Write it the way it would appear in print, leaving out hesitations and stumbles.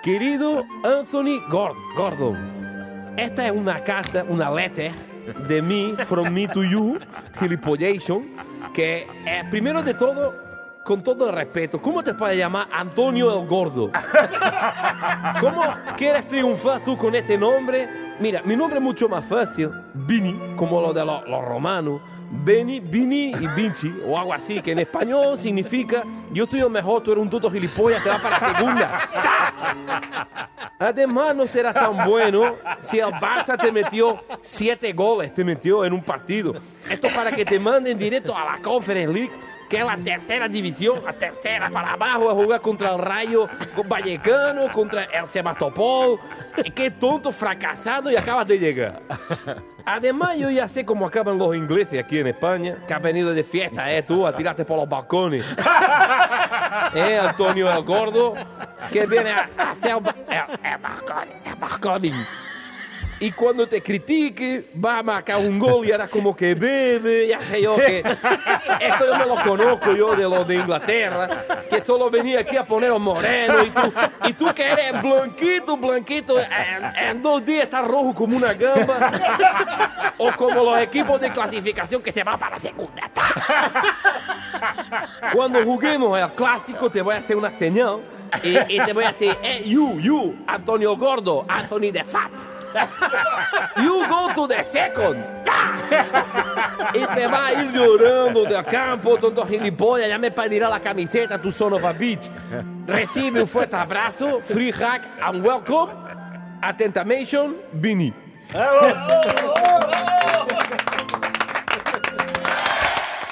Querido Anthony Gordon, esta es una carta, una letter de mí, from me to you, gilipollation, que primero de todo, con todo el respeto, ¿cómo te puedes llamar Antonio el Gordo? ¿Cómo quieres triunfar tú con este nombre? Mira, mi nombre es mucho más fácil, Vini, como lo de los romanos, Beni, Vini y Vinci, o algo así, que en español significa yo soy el mejor, tú eres un tuto gilipollas, te vas para la segunda. Además, no será tan bueno si el Barça te metió 7 goles, te metió en un partido. Esto para que te manden directo a la Conference League, que es la tercera división, la tercera para abajo, a jugar contra el Rayo Vallecano, contra el Sebastopol. Qué tonto, fracasado, y acabas de llegar. Además, yo ya sé cómo acaban los ingleses aquí en España, que has venido de fiesta, tú, a tirarte por los balcones. Antonio el Gordo, que viene a hacer el balconing. Y cuando te critique, va a marcar un gol y ahora como que bebe, ya sé yo que... Esto yo me lo conozco yo de los de Inglaterra, que solo venía aquí a poner un moreno y tú que eres blanquito, en 2 días estás rojo como una gamba. O como los equipos de clasificación que se van para la segunda. Cuando juguemos el clásico te voy a hacer una señal y te voy a decir, you, Antonio Gordo, Anthony the Fat. You go to the second. Y te va a ir llorando del campo, tonto gilipollas, ya me pedirá la camiseta, tu son of a bitch. Recibe un fuerte abrazo, free hack and welcome. Atentamente, Vini.